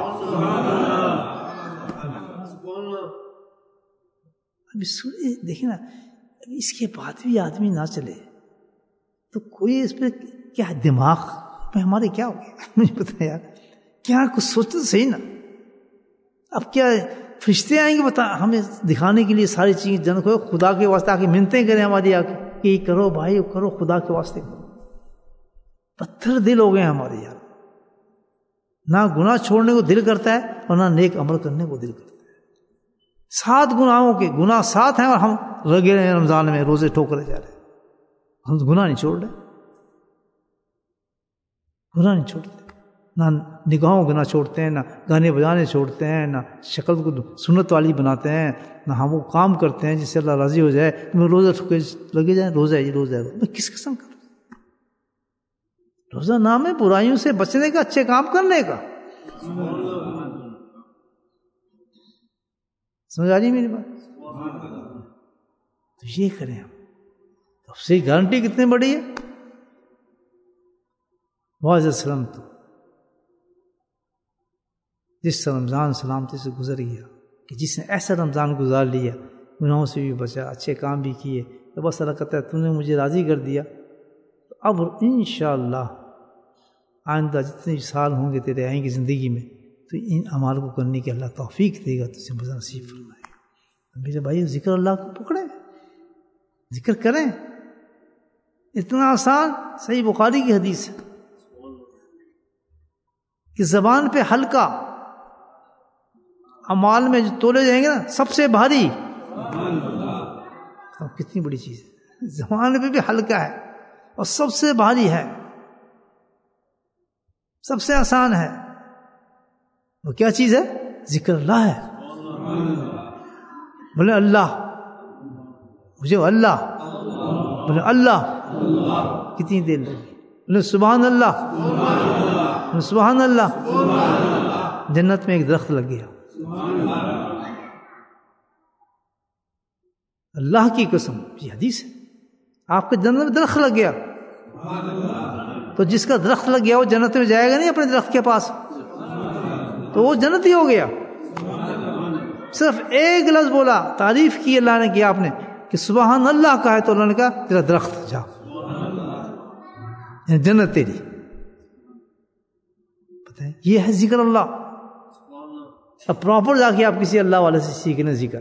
ابھی دیکھیں نا، اس کے بعد بھی آدمی نہ چلے تو کوئی اس پہ کیا دماغ میں ہمارے کیا ہو گیا مجھے پتا یار، کیا کچھ سوچتے تو صحیح نا. اب کیا فرشتے آئیں گے بتا ہمیں دکھانے کے لیے ساری چیز جن کو خدا کے واسطے آ کے منتیں کریں ہماری آ کے کہ یہ کرو بھائی کرو خدا کے واسطے کرو. پتھر دل ہو گئے ہمارے یار، نہ گناہ چھوڑنے کو دل کرتا ہے اور نہ نیک عمل کرنے کو دل کرتا ہے. 7 گناہوں کے گناہ 7 ہیں اور ہم لگے رہے ہیں رمضان میں روزے ٹھوکرے جا رہے ہیں. ہم گناہ نہیں چھوڑ رہے, گناہ نہیں چھوڑتے, نہ نگاہوں گناہ چھوڑتے ہیں, نہ گانے بجانے چھوڑتے ہیں, نہ شکل کو سنت والی بناتے ہیں, نہ ہم وہ کام کرتے ہیں جس سے اللہ راضی ہو جائے. تمہیں روزہ ٹھوکے لگے جائیں, روزہ ہے یہ روزہ ہے, میں کس قسم کا روزہ نام ہے برائیوں سے بچنے کا, اچھے کام کرنے کا. سمجھ آ رہی میری بات؟ تو یہ کریں ہم. اب سے گارنٹی کتنی بڑی ہے. واضح سلام تو جس رمضان سلامتی سے گزر گیا, کہ جس نے ایسا رمضان گزار لیا, گناہوں سے بھی بچا, اچھے کام بھی کیے, تو بس اللہ کہتا ہے تم نے مجھے راضی کر دیا, تو اب انشاءاللہ آئندہ جتنے سال ہوں گے تیرے آئیں گے زندگی میں, تو ان اعمال کو کرنے کی اللہ توفیق دے گا, تجھے مزہ نصیب فرمائے گا. میرے بھائی ذکر اللہ کو پکڑیں, ذکر کریں, اتنا آسان. صحیح بخاری کی حدیث ہے کہ زبان پہ ہلکا, اعمال میں جو تولے جائیں گے نا سب سے بھاری. کتنی بڑی چیز ہے, زبان پہ بھی ہلکا ہے اور سب سے بھاری ہے, سب سے آسان ہے. وہ کیا چیز ہے؟ ذکر اللہ ہے. بولے اللہ, مجھے اللہ, بولے اللہ, کتنی دیر لگی. بولے سبحان اللہ, بولے سبحان اللہ. جنت میں ایک درخت لگ گیا. اللہ کی قسم, یہ حدیث ہے. آپ کے جنت میں درخت لگ گیا, تو جس کا درخت لگ گیا وہ جنت میں جائے گا نہیں اپنے درخت کے پاس, تو وہ جنتی ہو گیا. صرف ایک لفظ بولا, تعریف کی اللہ نے کیا آپ نے کہ سبحان اللہ کہا ہے, تو اللہ نے کہا تیرا درخت جا, جنت تیری. پتہ ہے یہ ہے ذکر اللہ. اب پراپر جا کے آپ کسی اللہ والے سے سیکھنے ذکر.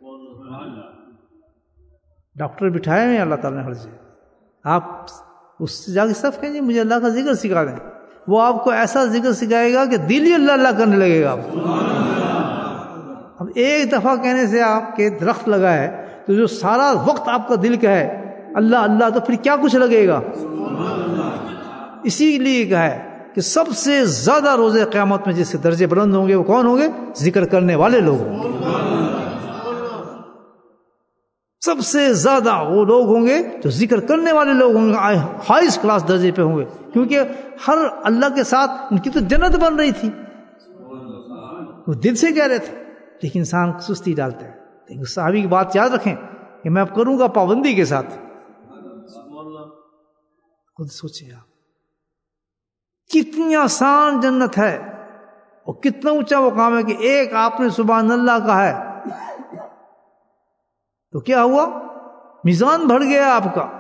ڈاکٹر بٹھائے ہوئے اللہ تعالیٰ نے ہر جگہ, آپ اس سے جا کے سب کہیں مجھے اللہ کا ذکر سکھا دیں. وہ آپ کو ایسا ذکر سکھائے گا کہ دل ہی اللہ اللہ کرنے لگے گا. اب ایک دفعہ کہنے سے آپ کے درخت لگا ہے, تو جو سارا وقت آپ کا دل کا ہے اللہ اللہ, تو پھر کیا کچھ لگے گا. اسی لیے کہا ہے کہ سب سے زیادہ روز قیامت میں جس کے درجے بلند ہوں گے وہ کون ہوں گے؟ ذکر کرنے والے لوگ ہوں گے. سب سے زیادہ وہ لوگ ہوں گے جو ذکر کرنے والے لوگ ہوں گے, ہائیسٹ کلاس درجے پہ ہوں گے, کیونکہ ہر اللہ کے ساتھ ان کی تو جنت بن رہی تھی. وہ دل سے کہہ رہے تھے, لیکن انسان سستی ڈالتا ہے. لیکن صحابی کی بات یاد رکھیں کہ میں اب کروں گا پابندی کے ساتھ. خود سوچیں آپ کتنی آسان جنت ہے اور کتنا اونچا مقام ہے کہ ایک آپ نے سبحان اللہ کہا ہے تو کیا ہوا؟ میزان بڑھ گیا آپ کا.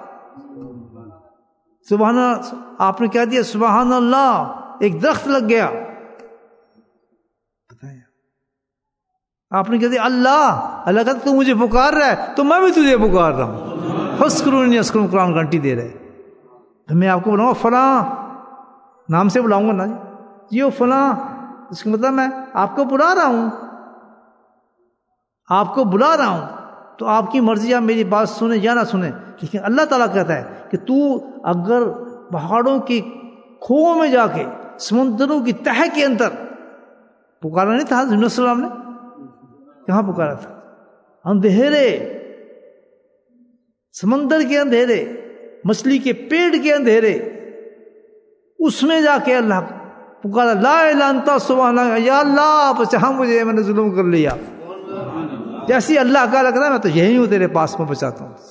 سبحان اللہ آپ نے کہہ دیا سبحان اللہ, ایک درخت لگ گیا. بتائیں آپ نے کہہ دیا اللہ, اللہ کہتا تو مجھے پکار رہا ہے تو میں بھی تجھے پکار رہا ہوں. فسکرونی اسکرون قرآن گھنٹی دے رہے. میں آپ کو بلاؤں فلاں نام سے بلاؤں گا نا جی, وہ فلاں, اس کا مطلب میں آپ کو بلا رہا ہوں, آپ کو بلا رہا ہوں, تو آپ کی مرضی آپ میری بات سنیں یا نہ سنیں. لیکن اللہ تعالیٰ کہتا ہے کہ تو اگر پہاڑوں کی کھوؤں میں جا کے سمندروں کی تہہ کے اندر پکارا نہیں تھا, حضرت علیہ السلام نے کہاں پکارا تھا؟ اندھیرے سمندر کے اندھیرے, مچھلی کے پیٹ کے اندھیرے, اس میں جا کے اللہ پکارا لا الہ الا انت سبحانک, یا اللہ بچا مجھے, میں نے ظلم کر لیا. جیسی اللہ کا لگ رہا ہے میں تو یہی ہوں تیرے پاس میں بچاتا ہوں.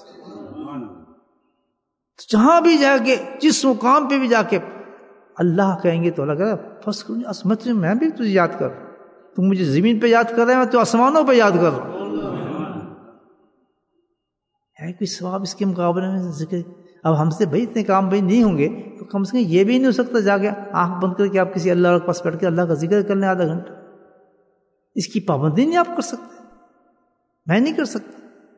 جہاں بھی جا کے جس مقام پہ بھی جا کے اللہ کہیں گے تو اللہ کہے گا میں بھی تجھے یاد کر, تم مجھے زمین پہ یاد کر رہے ہیں, میں تو آسمانوں پہ یاد کر رہا ہوں. ہے کوئی ثواب اس کے مقابلے میں ذکر؟ اب ہم سے بھائی اتنے کام بھائی نہیں ہوں گے تو کم سے کم یہ بھی نہیں ہو سکتا جا کے آنکھ بند کر کے آپ کسی اللہ کے پاس بیٹھ کے اللہ کا ذکر کر لیں آدھا گھنٹہ. اس کی پابندی نہیں آپ کر سکتے, میں نہیں کر سکتا.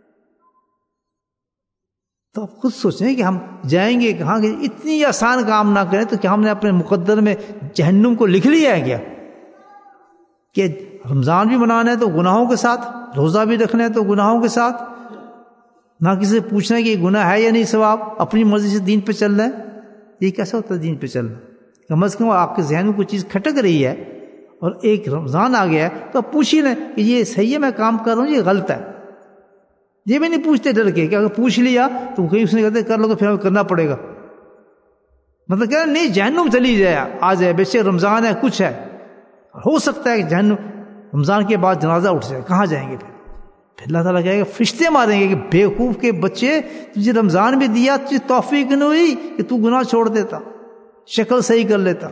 تو آپ خود سوچیں کہ ہم جائیں گے کہاں, کہ اتنی آسان کام نہ کریں تو کیا ہم نے اپنے مقدر میں جہنم کو لکھ لیا ہے کیا؟ کہ رمضان بھی منانا ہے تو گناہوں کے ساتھ, روزہ بھی رکھنا ہے تو گناہوں کے ساتھ، نہ کسی سے پوچھنا ہے کہ یہ گناہ ہے یا نہیں ثواب، اپنی مرضی سے دین پہ چل رہا ہے. یہ کیسا ہوتا ہے دین پہ چلنا؟ کم از کم آپ کے ذہن میں کوئی چیز کھٹک رہی ہے اور ایک رمضان آ گیا ہے تو آپ پوچھ ہی لیں کہ یہ صحیح ہے میں کام کر رہا ہوں یہ غلط ہے. یہ بھی نہیں پوچھتے ڈر کے کہ اگر پوچھ لیا تو کہیں اس نے کہتے کر لو تو پھر ہمیں کرنا پڑے گا. مطلب کہہ نہیں جہنم چلی جائے آ جائے، بے شک رمضان ہے کچھ ہے، ہو سکتا ہے کہ جہنم رمضان کے بعد جنازہ اٹھ جائے، کہاں جائیں گے پھر اللہ تعالیٰ کہے گا فرشتے ماریں گے کہ بیوقوف کے بچے، تجھے رمضان بھی دیا، تجھے توفیق نہیں ہوئی کہ تو گناہ چھوڑ دیتا، شکل صحیح کر لیتا،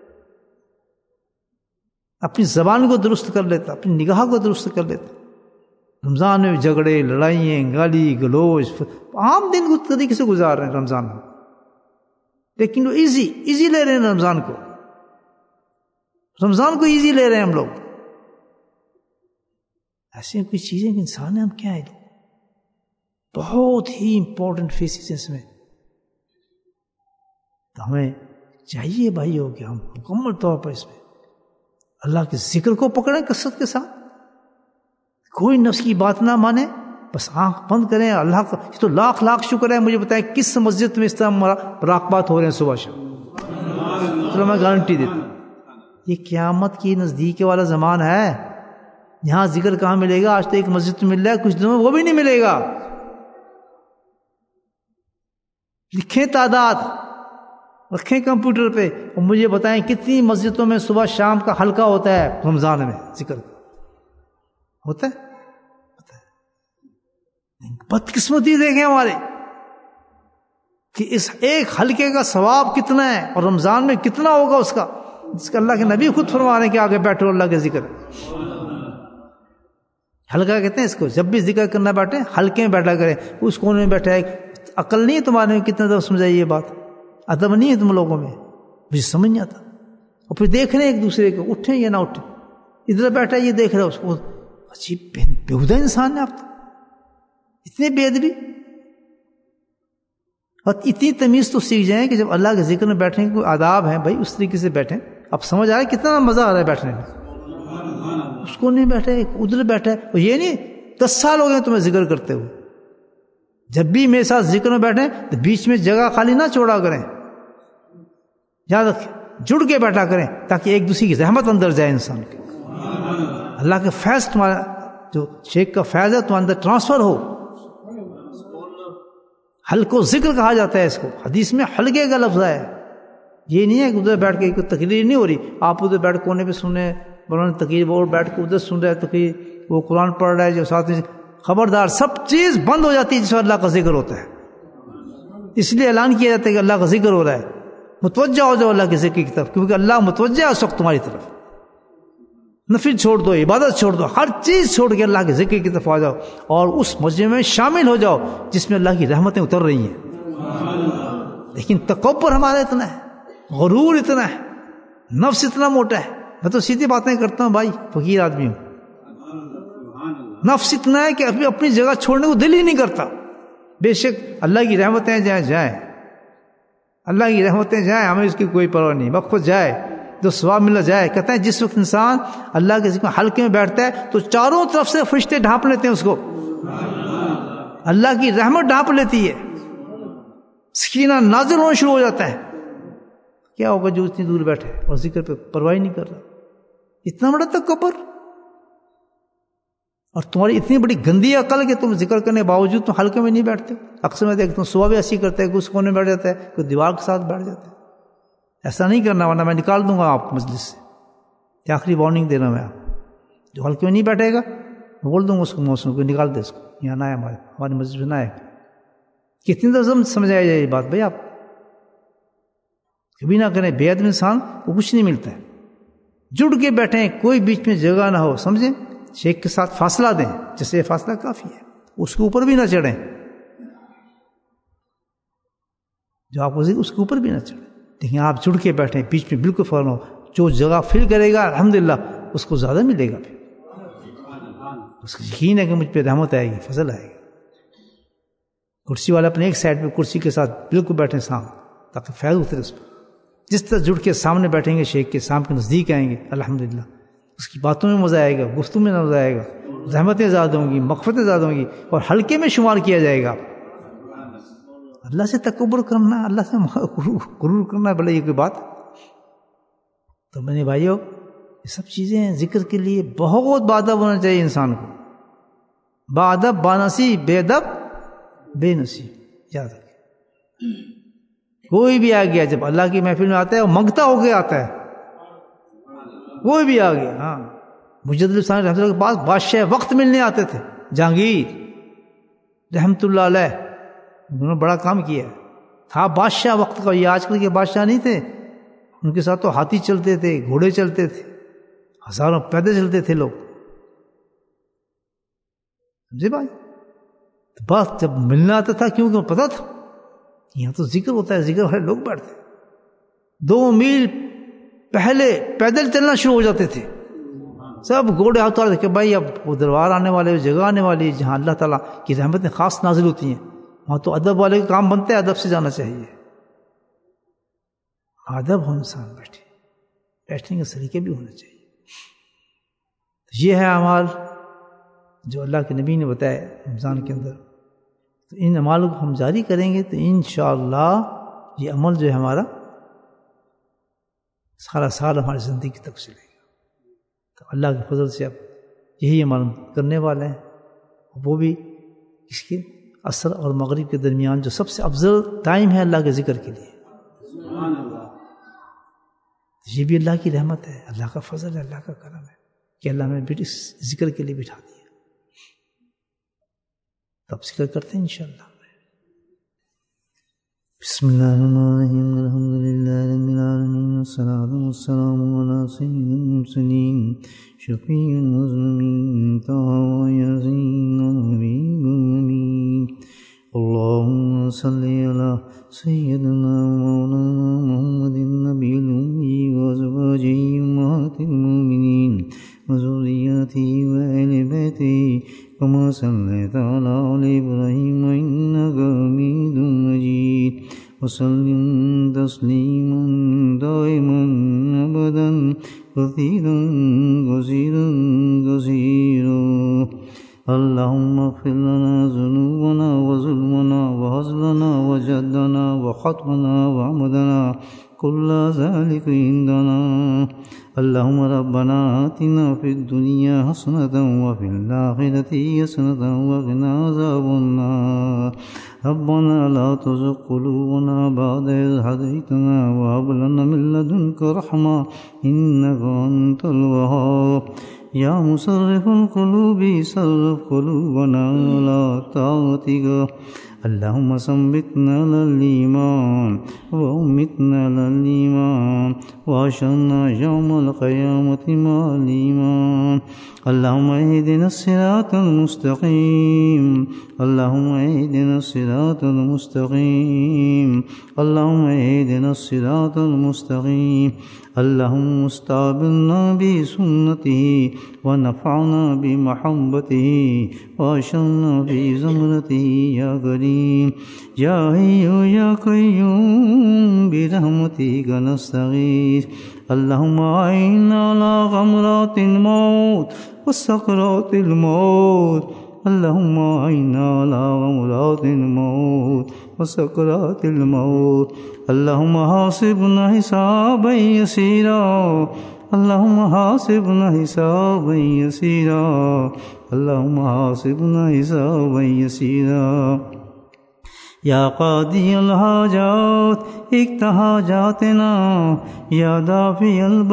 اپنی زبان کو درست کر لیتا، اپنی نگاہ کو درست کر لیتا. رمضان میں جھگڑے، لڑائیاں، گالی گلوچ، عام دن کو طریقے سے گزار رہے ہیں رمضان میں، لیکن وہ ایزی لے رہے ہیں رمضان کو ایزی لے رہے ہیں ہم لوگ. ایسی کوئی چیزیں کہ انسان ہیں ہم کیا ہیں لوگ، بہت ہی امپورٹنٹ فیسز اس میں. تو ہمیں چاہیے بھائیو کہ ہم مکمل طور پر اس میں اللہ کے ذکر کو پکڑیں کثرت کے ساتھ، کوئی نفس کی بات نہ مانے، بس آنکھ بند کریں. اللہ کا تو لاکھ شکر ہے. مجھے بتائیں کس مسجد میں اس طرح مراقبات ہو رہے ہیں صبح شام؟ چلو میں گارنٹی دیتا ہوں یہ قیامت کی نزدیک والا زمان ہے. یہاں ذکر کہاں ملے گا؟ آج تو ایک مسجد میں مل رہا ہے، کچھ دنوں میں وہ بھی نہیں ملے گا. لکھیں تعداد، رکھیں کمپیوٹر پہ، اور مجھے بتائیں کتنی مسجدوں میں صبح شام کا حلقہ ہوتا ہے رمضان میں ذکر ہوتا ہے؟ بدقسمتی دیکھیں ہمارے کہ اس ایک حلقے کا ثواب کتنا ہے اور رمضان میں کتنا ہوگا اس کا، جس کا اللہ کے نبی خود فرما رہے ہیں کہ آگے بیٹھو اللہ کے ذکر. حلقہ کہتے ہیں اس کو، جب بھی ذکر کرنا بیٹھے حلقے میں بیٹھا کریں. اس کونے میں بیٹھا ہے، عقل نہیں ہے تمہارے میں، کتنے دفعہ سمجھائی یہ بات، ادب نہیں ہے تم لوگوں میں، مجھے سمجھ نہیں آتا. اور پھر دیکھ رہے ہیں ایک دوسرے کو، اٹھیں یا نہ اٹھیں، ادھر بیٹھا ہے یہ دیکھ رہا ہے اس کو. عجیب بےہودہ انسان ہے آپ تو، اتنے بے ادبی. اور اتنی تمیز تو سیکھ جائیں کہ جب اللہ کے ذکر میں بیٹھیں کوئی آداب ہیں بھائی اس طریقے سے بیٹھیں. اب سمجھ آ رہا ہے کتنا مزہ آ رہا ہے بیٹھنے میں. اس کو نہیں بیٹھا ہے، ادھر بیٹھا ہے. اور یہ نہیں 10 سال ہو گئے تمہیں ذکر کرتے ہوئے، جب بھی میرے ساتھ ذکر میں بیٹھیں تو بیچ میں جگہ خالی نہ چھوڑا کریں. یاد رکھیں جڑ کے بیٹھا کریں تاکہ ایک دوسرے کی رحمت اندر جائے انسان کے. اللہ کے فیض تمہارا جو شیخ کا فیض ہے تمہارے اندر ٹرانسفر ہو. حلقہ ذکر کہا جاتا ہے اس کو، حدیث میں حلقے کا لفظ ہے. یہ نہیں ہے کہ ادھر بیٹھ کے کوئی تقریر نہیں ہو رہی، آپ ادھر بیٹھ کونے پہ سنیں مولانا تقریر، وہ بیٹھ کے ادھر سن رہے تقریر، وہ قرآن پڑھ رہا ہے جو ساتھ میں. خبردار، سب چیز بند ہو جاتی ہے جس میں اللہ کا ذکر ہوتا ہے. اس لیے اعلان کیا جاتا ہے کہ اللہ کا ذکر ہو رہا ہے، متوجہ ہو جاؤ اللہ کے ذکر کی طرف، کیونکہ اللہ متوجہ ہے اس وقت تمہاری طرف. نفل چھوڑ دو، عبادت چھوڑ دو، ہر چیز چھوڑ کے اللہ کے ذکر کی طرف آ جاؤ اور اس مجمع میں شامل ہو جاؤ جس میں اللہ کی رحمتیں اتر رہی ہیں. لیکن تکبر ہمارا اتنا ہے، غرور اتنا ہے، نفس اتنا موٹا ہے. میں تو سیدھی باتیں کرتا ہوں بھائی، فقیر آدمی ہوں. نفس اتنا ہے کہ ابھی اپنی جگہ چھوڑنے کو دل ہی نہیں کرتا. بے شک اللہ کی رحمتیں جائیں اللہ کی رحمتیں جائیں، ہمیں اس کی کوئی پرواہ نہیں، وقت جائے جو ثواب ملا جائے. کہتے ہیں جس وقت انسان اللہ کے ذکر حلقے میں بیٹھتا ہے تو چاروں طرف سے فرشتے ڈھانپ لیتے ہیں اس کو، اللہ کی رحمت ڈھانپ لیتی ہے، سکینہ نازل ہونا شروع ہو جاتا ہے. کیا ہوگا جو اتنی دور بیٹھے اور ذکر پہ پرواہ نہیں کر رہا؟ اتنا بڑا تکبر. اور تمہاری اتنی بڑی گندی عقل کہ تم ذکر کرنے کے باوجود تم حلقے میں نہیں بیٹھتے. اکثر میں دیکھتا ہوں صبح بھی ایسی کرتے ہیں کہ اس کونے میں بیٹھ جاتا ہے، کوئی دیوار کے ساتھ بیٹھ جاتا ہے. ایسا نہیں کرنا ورنہ میں نکال دوں گا آپ مجلس سے. یہ آخری وارننگ دے رہا ہوں میں آپ، جو حلقے میں نہیں بیٹھے گا میں بول دوں گا اس کو، موسم کو نکال دے، اس کو یہاں نہ آئے، ہماری مسجد میں نہ آئے. کتنی دفعہ سمجھایا جائے یہ بات بھائی، آپ کبھی نہ کریں. بے ادب انسان کو کچھ نہیں ملتا ہے. جڑ کے بیٹھیں، کوئی بیچ میں جگہ نہ ہو، سمجھیں. شیخ کے ساتھ فاصلہ دیں، جس سے فاصلہ کافی ہے، اس کے اوپر بھی نہ چڑھیں، جو آپ کو اس کے اوپر بھی نہ چڑھیں. لیکن آپ جڑ کے بیٹھیں، بیچ میں بالکل فوراً ہو. جو جگہ فل کرے گا الحمدللہ اس کو زیادہ ملے گا، پھر اس کو یقین ہے کہ مجھ پہ رحمت آئے گی، فضل آئے گا. کرسی والا اپنے ایک سائڈ پہ کرسی کے ساتھ بالکل بیٹھیں سامنے تاکہ فیض اترے اس پر. جس طرح جڑ کے سامنے بیٹھیں گے شیخ کے سامنے نزدیک آئیں گے الحمدللہ اس کی باتوں میں مزہ آئے گا، گفتگو میں مزہ آئے گا، رحمتیں زیادہ ہوں گی، مغفرتیں زیادہ ہوں گی، اور حلقے میں شمار کیا جائے گا۔ اللہ سے تکبر کرنا، اللہ سے غرور کرنا، بھلے یہ کوئی بات؟ تو میرے بھائیو، یہ سب چیزیں ذکر کے لیے بہت باادب ہونا چاہیے انسان کو، باادب بانصیب، بے ادب بے نصیب، یاد رکھیں۔ کوئی بھی آ گیا جب اللہ کی محفل میں آتا ہے وہ منگتا ہو کے آتا ہے، کوئی بھی آ گیا۔ ہاں، مجدد الثانی رحمۃ اللہ کے پاس بادشاہ وقت ملنے آتے تھے، جہانگیر رحمۃ اللہ علیہ، انہوں نے بڑا کام کیا ہے، تھا بادشاہ وقت کا۔ یہ آج کل کے بادشاہ نہیں تھے، ان کے ساتھ تو ہاتھی چلتے تھے، گھوڑے چلتے تھے، ہزاروں پیدل چلتے تھے لوگ، سمجھے بھائی؟ بات جب ملنا آتا تھا، کیونکہ پتا تھا یہاں تو ذکر ہوتا ہے، ذکر والے لوگ بیٹھتے، 2 میل پہلے پیدل چلنا شروع ہو جاتے تھے، سب گھوڑے ہاتھ آتے کہ بھائی اب وہ دربار آنے والے، جگہ آنے والی جہاں اللہ تعالیٰ کی رحمتیں خاص نازل ہوتی ہیں، وہاں تو ادب والے کا کام بنتا ہے، ادب سے جانا چاہیے، ادب ہو، انسان بیٹھنے کے سلیقے بھی ہونے چاہیے۔ یہ ہے اعمال جو اللہ کے نبی نے بتایا رمضان کے اندر، تو ان اعمال کو ہم جاری کریں گے تو انشاءاللہ یہ عمل جو ہے ہمارا سارا سال ہماری زندگی تک چلے گا۔ تو اللہ کے فضل سے اب یہی عمل کرنے والے ہیں، وہ بھی اس کے عصر اور مغرب کے درمیان جو سب سے افضل ٹائم ہے اللہ کے ذکر کے لیے، یہ بھی اللہ کی رحمت ہے، اللہ کا فضل ہے، اللہ کا کرم ہے کہ اللہ نے اس ذکر کے لیے بٹھا دیا۔ تب ذکر کرتے ہیں انشاءاللہ۔ بسم اللہ الرحمن الرحیم، الحمد للہ رب العالمین، والصلاۃ والسلام علی سید المرسلین، شفیع المذنبین، طه یاسین الحبیب الامین، اللهم صل على سيدنا مولانا محمد النبي الأمي وأزواجه أمهات المؤمنين وذرياته وأهل بيته كما صليت على آل إبراهيم إنك حميد مجيد، وسلم تسليما دائما أبدا كثيرا كثيرا كثيرا۔ اللهم اغفر لنا ذنوبنا وظلمنا وهزلنا وجدنا وخطأنا وعمدنا كل ذلك عندنا۔ اللهم ربنا آتنا في الدنيا حسنة وفي الآخرة حسنة وقنا عذاب النار۔ ربنا لا تزغ قلوبنا بعد إذ هديتنا وهب لنا من لدنك رحمة إنك أنت الوهاب۔ یا مصرف القلوب صرف قلوبنا على طاعتك۔ اللهم ثبتنا على الإيمان وأمتنا على الإيمان وأحشرنا يوم القيامة مع الإيمان۔ اللهم اهدنا الصراط المستقيم، اللهم اهدنا الصراط المستقيم، اللهم اهدنا الصراط المستقيم۔ اللهم استعبدنا بسنته ونفعنا بمحبته وأشرنا في زمرته يا كريم يا حي يا قيوم برحمتك نستغيث۔ اللهم أعنا على غمرات الموت وسكرات الموت، اللهم أعنا على غمرات الموت وسكرات الموت، اللهم حاسبنا حسابا يسيرا، اللهم حاسبنا حسابا يسيرا، اللهم حاسبنا حسابا يسيرا۔ یا قاضی الحاجات اقض حاجاتنا، یا دافع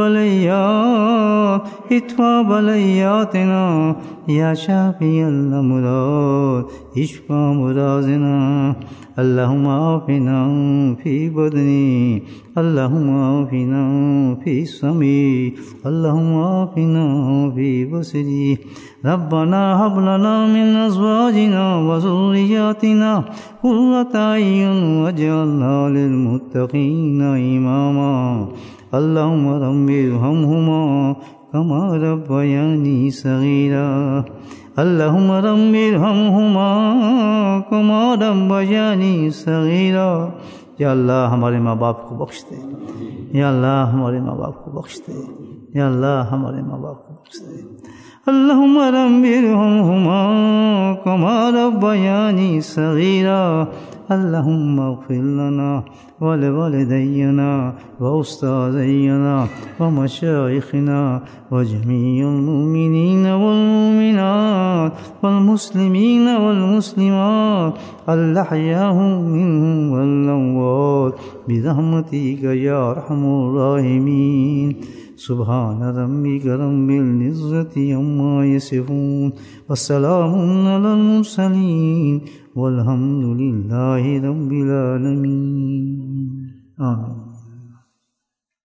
البلیات ادفع بلیاتنا، یا شافی الامراض اشفا مرازنا۔ اللهم عافنا في بدني، اللهم عافنا في سمعي، اللهم عافنا في بصري۔ ربنا هب لنا من أزواجنا وذرياتنا قرة أعين واجعلنا للمتقين إماما۔ اللهم رب ارحمهما كما ربياني صغيرا، اللهم رب ارحمهما كما ربياني صغيرا۔ یا اللہ ہمارے ماں باپ کو بخش دے، یا اللہ ہمارے ماں باپ کو بخش دے، یا اللہ ہمارے ماں باپ کو اللهم رب ارحمهما كما ربياني صغيرا. اللهم اغفر لنا ولوالدينا وأستاذينا ومشايخنا وجميع المؤمنين والمؤمنات والمسلمين والمسلمات الأحياء منهم والأموات برحمتك يا أرحم الراحمين. سبحان ربك رب العزة عما يصفون والسلام على المرسلين والحمد لله رب العالمين. آمين.